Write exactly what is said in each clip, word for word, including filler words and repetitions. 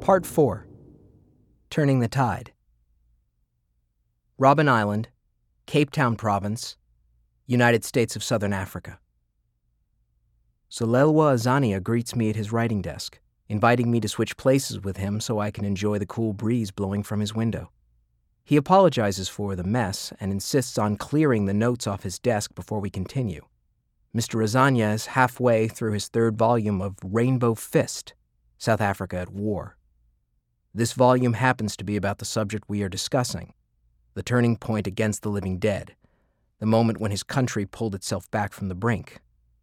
Part four. Turning the Tide. Robben Island, Cape Town Province, United States of Southern Africa. Zalelwa Azania greets me at his writing desk, inviting me to switch places with him so I can enjoy the cool breeze blowing from his window. He apologizes for the mess and insists on clearing the notes off his desk before we continue. Mister Azania is halfway through his third volume of Rainbow Fist, South Africa at War. This volume happens to be about the subject we are discussing, the turning point against the living dead, the moment when his country pulled itself back from the brink.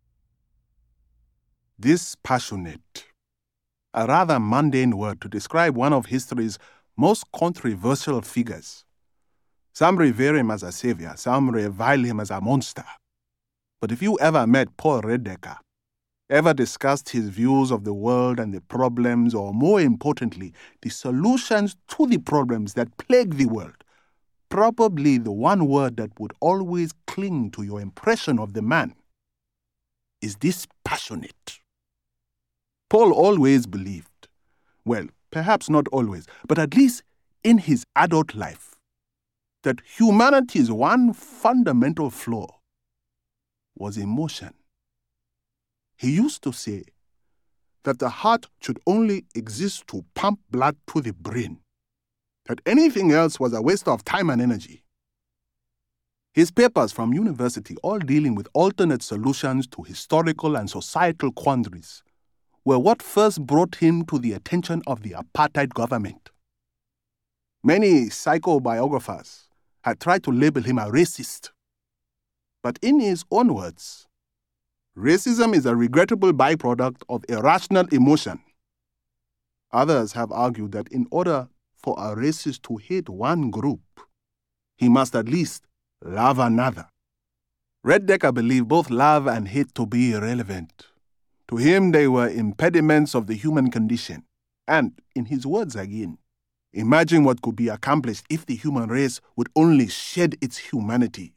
Dispassionate, a rather mundane word to describe one of history's most controversial figures. Some revere him as a savior, some revile him as a monster. But if you ever met Paul Redicker, ever discussed his views of the world and the problems, or more importantly, the solutions to the problems that plague the world, probably the one word that would always cling to your impression of the man is dispassionate. Paul always believed, well, perhaps not always, but at least in his adult life, that humanity's one fundamental flaw was emotion. He used to say that the heart should only exist to pump blood to the brain, that anything else was a waste of time and energy. His papers from university, all dealing with alternate solutions to historical and societal quandaries, were what first brought him to the attention of the apartheid government. Many psychobiographers had tried to label him a racist, but in his own words, racism is a regrettable byproduct of irrational emotion. Others have argued that in order for a racist to hate one group, he must at least love another. Redicker believed both love and hate to be irrelevant. To him, they were impediments of the human condition. And, in his words again, imagine what could be accomplished if the human race would only shed its humanity.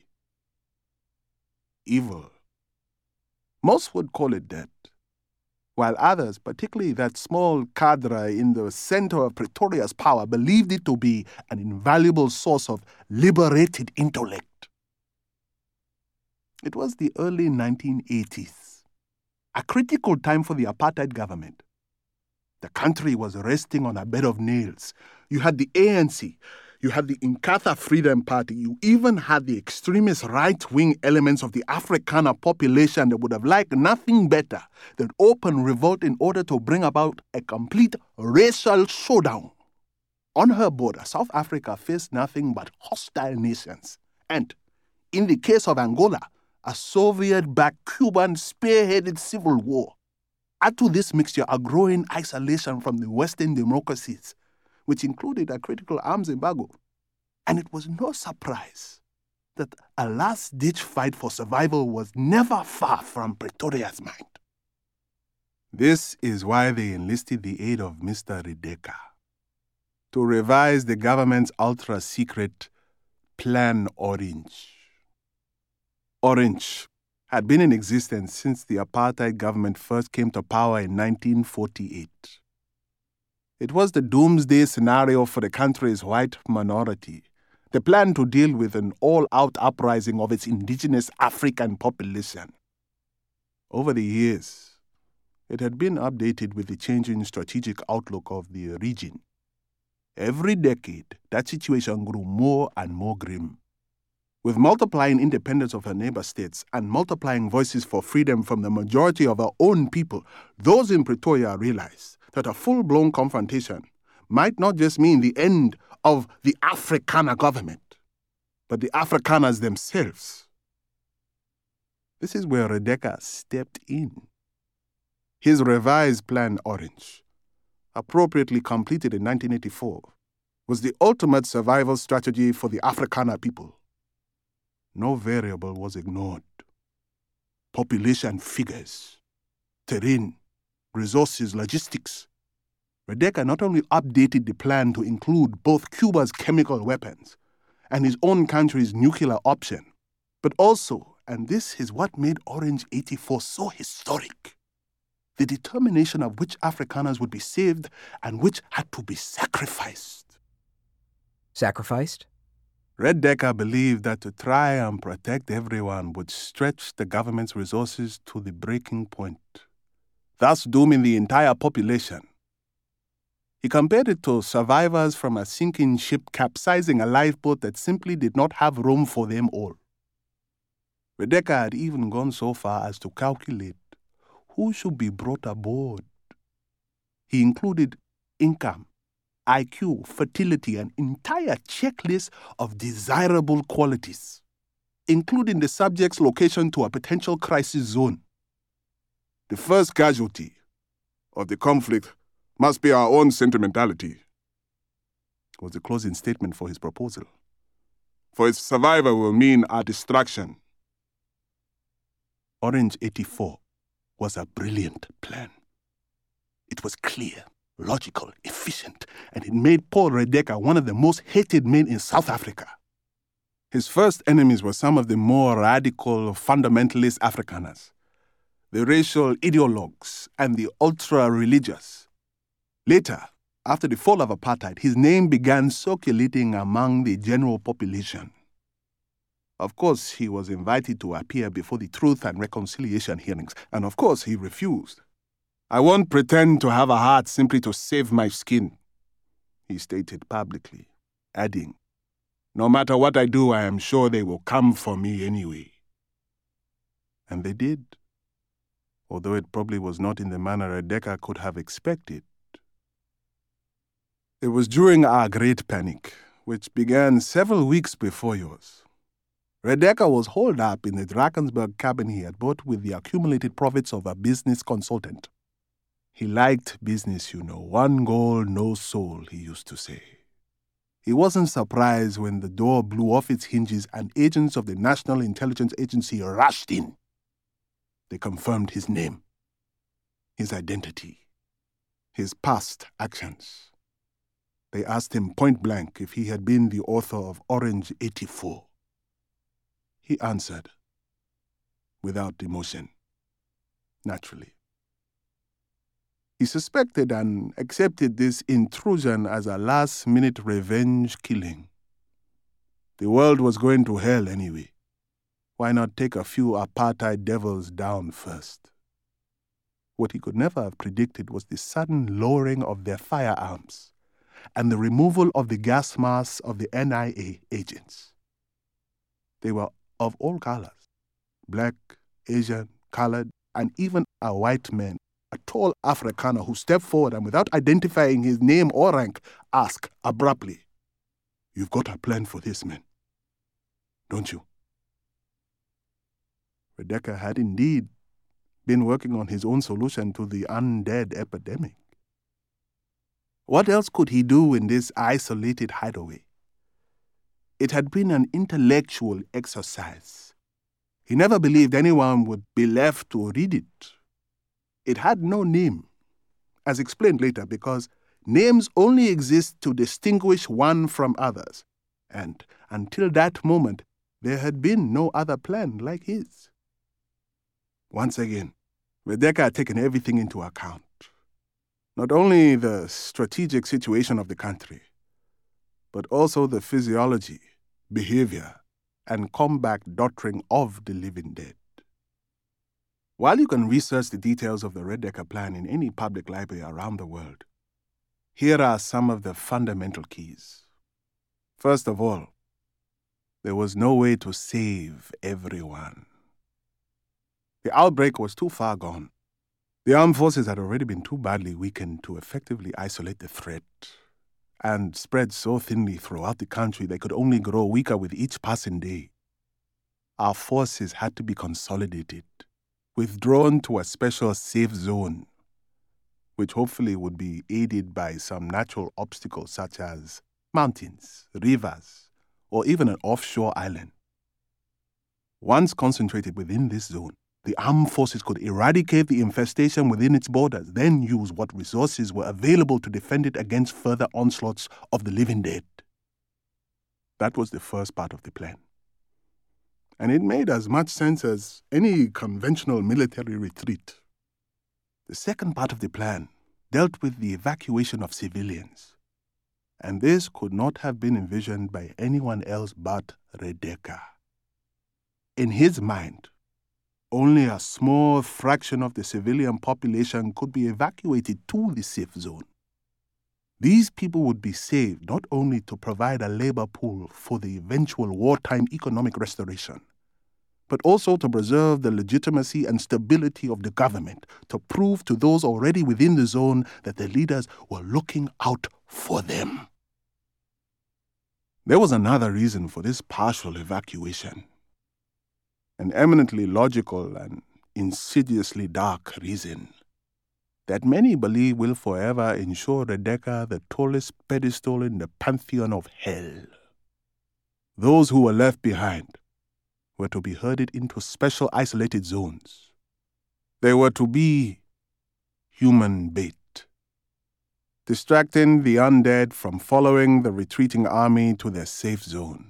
Evil. Most would call it that, while others, particularly that small cadre in the center of Pretoria's power, believed it to be an invaluable source of liberated intellect. It was the early nineteen eighties, a critical time for the apartheid government. The country was resting on a bed of nails. You had the A N C, you had the Inkatha Freedom Party, you even had the extremist right-wing elements of the Afrikaner population that would have liked nothing better than open revolt in order to bring about a complete racial showdown. On her border, South Africa faced nothing but hostile nations. And, in the case of Angola, a Soviet-backed Cuban spearheaded civil war. Add to this mixture a growing isolation from the Western democracies, which included a critical arms embargo. And it was no surprise that a last-ditch fight for survival was never far from Pretoria's mind. This is why they enlisted the aid of Mister Redicker to revise the government's ultra-secret Plan Orange. Orange had been in existence since the apartheid government first came to power in nineteen forty-eight. It was the doomsday scenario for the country's white minority, the plan to deal with an all-out uprising of its indigenous African population. Over the years, it had been updated with the changing strategic outlook of the region. Every decade, that situation grew more and more grim. With multiplying independence of her neighbor states and multiplying voices for freedom from the majority of her own people, those in Pretoria realized that a full-blown confrontation might not just mean the end of the Afrikaner government, but the Afrikaners themselves. This is where Redicker stepped in. His revised Plan Orange, appropriately completed in nineteen eighty-four, was the ultimate survival strategy for the Afrikaner people. No variable was ignored. Population figures, terrain, resources, logistics. Redicker not only updated the plan to include both Cuba's chemical weapons and his own country's nuclear option, but also, and this is what made Orange eighty-four so historic, the determination of which Afrikaners would be saved and which had to be sacrificed. Sacrificed? Red Decker believed that to try and protect everyone would stretch the government's resources to the breaking point, thus dooming the entire population. He compared it to survivors from a sinking ship capsizing a lifeboat that simply did not have room for them all. Red Decker had even gone so far as to calculate who should be brought aboard. He included income, I Q, fertility, an entire checklist of desirable qualities, including the subject's location to a potential crisis zone. The first casualty of the conflict must be our own sentimentality, was the closing statement for his proposal. For its survival will mean our destruction. Orange eighty-four was a brilliant plan. It was clear, logical, efficient, and it made Paul Red Decker one of the most hated men in South Africa. His first enemies were some of the more radical, fundamentalist Afrikaners, the racial ideologues, and the ultra-religious. Later, after the fall of apartheid, his name began circulating among the general population. Of course, he was invited to appear before the Truth and Reconciliation hearings, and of course, he refused. "I won't pretend to have a heart simply to save my skin," he stated publicly, adding, "No matter what I do, I am sure they will come for me anyway." And they did, although it probably was not in the manner Red Decker could have expected. It was during our Great Panic, which began several weeks before yours. Red Decker was holed up in the Drakensberg cabin he had bought with the accumulated profits of a business consultant. He liked business, you know. One goal, no soul, he used to say. He wasn't surprised when the door blew off its hinges and agents of the National Intelligence Agency rushed in. They confirmed his name, his identity, his past actions. They asked him point blank if he had been the author of Orange eighty-four. He answered, without emotion, naturally. He suspected and accepted this intrusion as a last-minute revenge killing. The world was going to hell anyway. Why not take a few apartheid devils down first? What he could never have predicted was the sudden lowering of their firearms and the removal of the gas masks of the N I A agents. They were of all colors, black, Asian, colored, and even a white man, a tall Afrikaner who stepped forward and without identifying his name or rank, asked abruptly, "You've got a plan for this, man, don't you?" Red Decker had indeed been working on his own solution to the undead epidemic. What else could he do in this isolated hideaway? It had been an intellectual exercise. He never believed anyone would be left to read it. It had no name, as explained later, because names only exist to distinguish one from others, and until that moment, there had been no other plan like his. Once again, Red Decker had taken everything into account. Not only the strategic situation of the country, but also the physiology, behavior, and combat doctrine of the living dead. While you can research the details of the Red Decker plan in any public library around the world, here are some of the fundamental keys. First of all, there was no way to save everyone. The outbreak was too far gone. The armed forces had already been too badly weakened to effectively isolate the threat, and spread so thinly throughout the country they could only grow weaker with each passing day. Our forces had to be consolidated, withdrawn to a special safe zone, which hopefully would be aided by some natural obstacles such as mountains, rivers, or even an offshore island. Once concentrated within this zone, the armed forces could eradicate the infestation within its borders, then use what resources were available to defend it against further onslaughts of the living dead. That was the first part of the plan. And it made as much sense as any conventional military retreat. The second part of the plan dealt with the evacuation of civilians, and this could not have been envisioned by anyone else but Radeka. In his mind, only a small fraction of the civilian population could be evacuated to the safe zone. These people would be saved not only to provide a labor pool for the eventual wartime economic restoration, but also to preserve the legitimacy and stability of the government, to prove to those already within the zone that the leaders were looking out for them. There was another reason for this partial evacuation, an eminently logical and insidiously dark reason that many believe will forever ensure Radeka the tallest pedestal in the pantheon of hell. Those who were left behind were to be herded into special isolated zones. They were to be human bait, distracting the undead from following the retreating army to their safe zone.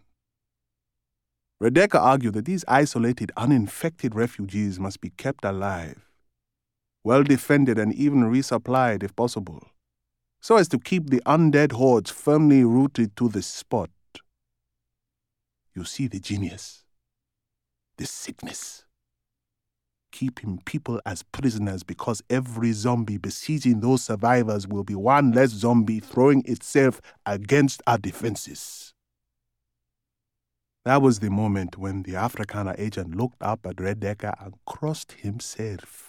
Radeka argued that these isolated, uninfected refugees must be kept alive, well defended and even resupplied if possible, so as to keep the undead hordes firmly rooted to the spot. You see the genius, the sickness. Keeping people as prisoners because every zombie besieging those survivors will be one less zombie throwing itself against our defenses. That was the moment when the Afrikaner agent looked up at Radeka and crossed himself.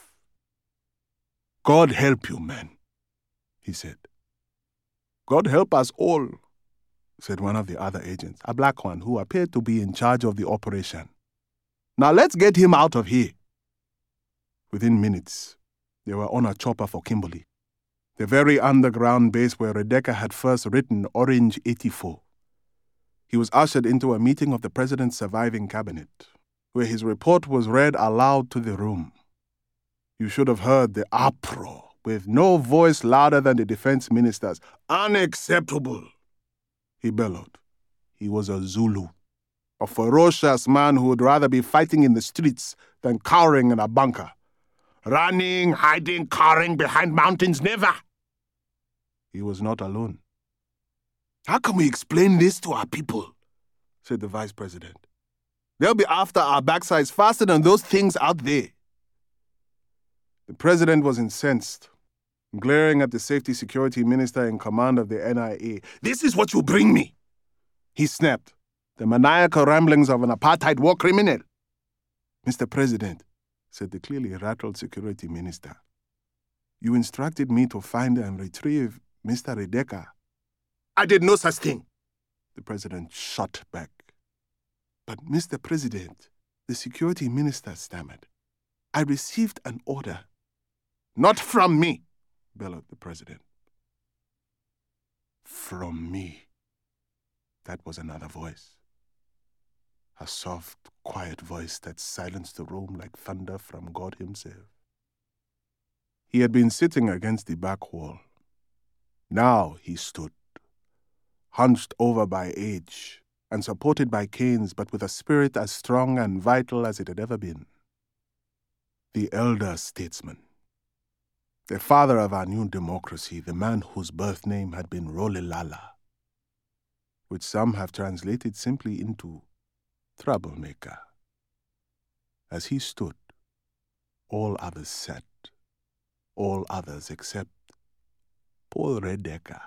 God help you, man, he said. God help us all, said one of the other agents, a black one who appeared to be in charge of the operation. Now let's get him out of here. Within minutes, they were on a chopper for Kimberley, the very underground base where Radeka had first written Orange eighty-four. He was ushered into a meeting of the president's surviving cabinet, where his report was read aloud to the room. You should have heard the uproar, with no voice louder than the defense minister's. Unacceptable, he bellowed. He was a Zulu, a ferocious man who would rather be fighting in the streets than cowering in a bunker. Running, hiding, cowering behind mountains, never. He was not alone. How can we explain this to our people? Said the vice president. They'll be after our backsides faster than those things out there. The president was incensed, glaring at the safety security minister in command of the N I A. This is what you bring me, he snapped, the maniacal ramblings of an apartheid war criminal. Mister President, said the clearly rattled security minister, you instructed me to find and retrieve Mister Radeka. I did no such thing, the president shot back. But Mister President, the security minister stammered, I received an order. Not from me, bellowed the president. From me. That was another voice. A soft, quiet voice that silenced the room like thunder from God himself. He had been sitting against the back wall. Now he stood, hunched over by age and supported by canes, but with a spirit as strong and vital as it had ever been. The elder statesman, the father of our new democracy, the man whose birth name had been Rolelala, which some have translated simply into troublemaker. As he stood, all others sat, all others except Paul Radeka.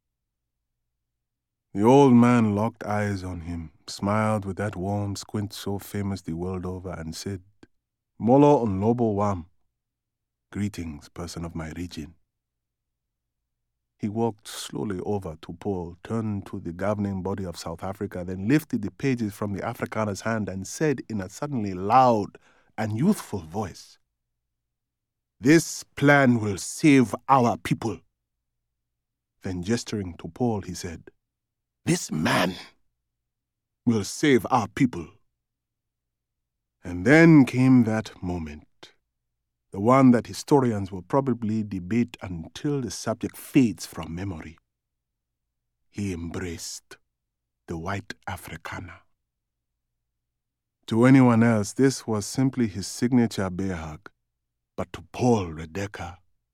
The old man locked eyes on him, smiled with that warm squint so famous the world over, and said, Molo Nlobo Wam. Greetings, person of my region. He walked slowly over to Paul, turned to the governing body of South Africa, then lifted the pages from the Afrikaner's hand and said in a suddenly loud and youthful voice, This plan will save our people. Then gesturing to Paul, he said, This man will save our people. And then came that moment, the one that historians will probably debate until the subject fades from memory. He embraced the white Afrikaner. To anyone else, this was simply his signature bear hug, but to Paul Radeka,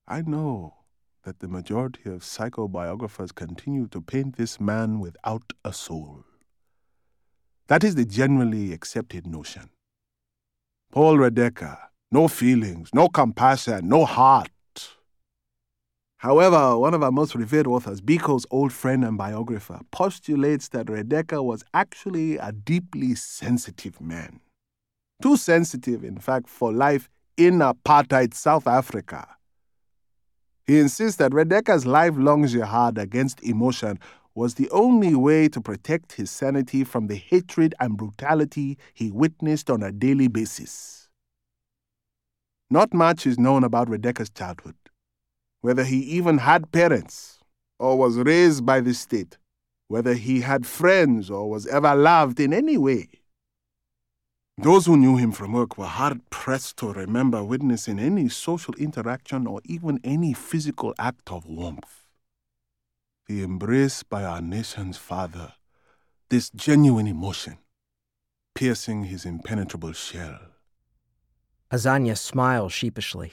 I know that the majority of psychobiographers continue to paint this man without a soul. That is the generally accepted notion. Paul Redeka, no feelings, no compassion, no heart. However, one of our most revered authors, Biko's old friend and biographer, postulates that Redeka was actually a deeply sensitive man. Too sensitive, in fact, for life in apartheid South Africa. He insists that Redeka's lifelong jihad against emotion was the only way to protect his sanity from the hatred and brutality he witnessed on a daily basis. Not much is known about Redeka's childhood, whether he even had parents or was raised by the state, whether he had friends or was ever loved in any way. Those who knew him from work were hard-pressed to remember witnessing any social interaction or even any physical act of warmth. The embrace by our nation's father, this genuine emotion, piercing his impenetrable shell. Azania smiles sheepishly.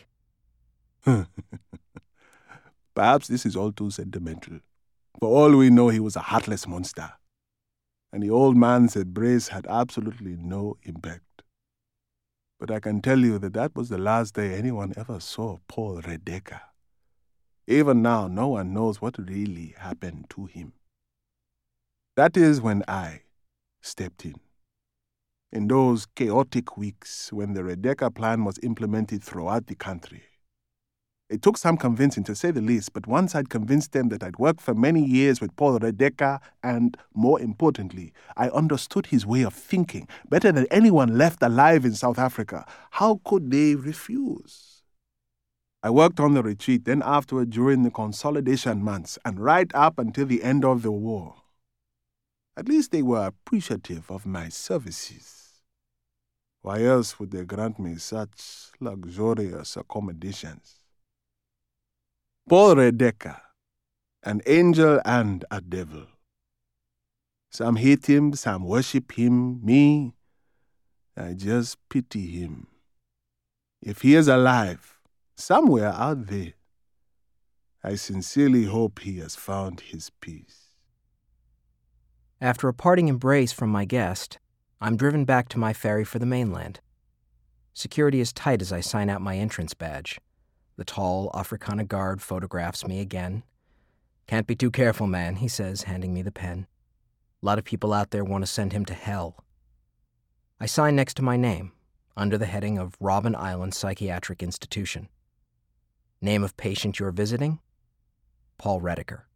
Perhaps this is all too sentimental. For all we know, he was a heartless monster. And the old man's embrace had absolutely no impact. But I can tell you that that was the last day anyone ever saw Paul Redeka. Even now, no one knows what really happened to him. That is when I stepped in. In those chaotic weeks when the Redeka plan was implemented throughout the country. It took some convincing, to say the least, but once I'd convinced them that I'd worked for many years with Paul Redeka, and, more importantly, I understood his way of thinking better than anyone left alive in South Africa, how could they refuse? I worked on the retreat, then afterward during the consolidation months, and right up until the end of the war. At least they were appreciative of my services. Why else would they grant me such luxurious accommodations? Paul Redeka, an angel and a devil. Some hate him, some worship him. Me, I just pity him. If he is alive, somewhere out there, I sincerely hope he has found his peace. After a parting embrace from my guest, I'm driven back to my ferry for the mainland. Security is tight as I sign out my entrance badge. The tall Afrikaner guard photographs me again. "Can't be too careful, man," he says, handing me the pen. A lot of people out there want to send him to hell. I sign next to my name, under the heading of Robben Island Psychiatric Institution. Name of patient you're visiting? Paul Redeka.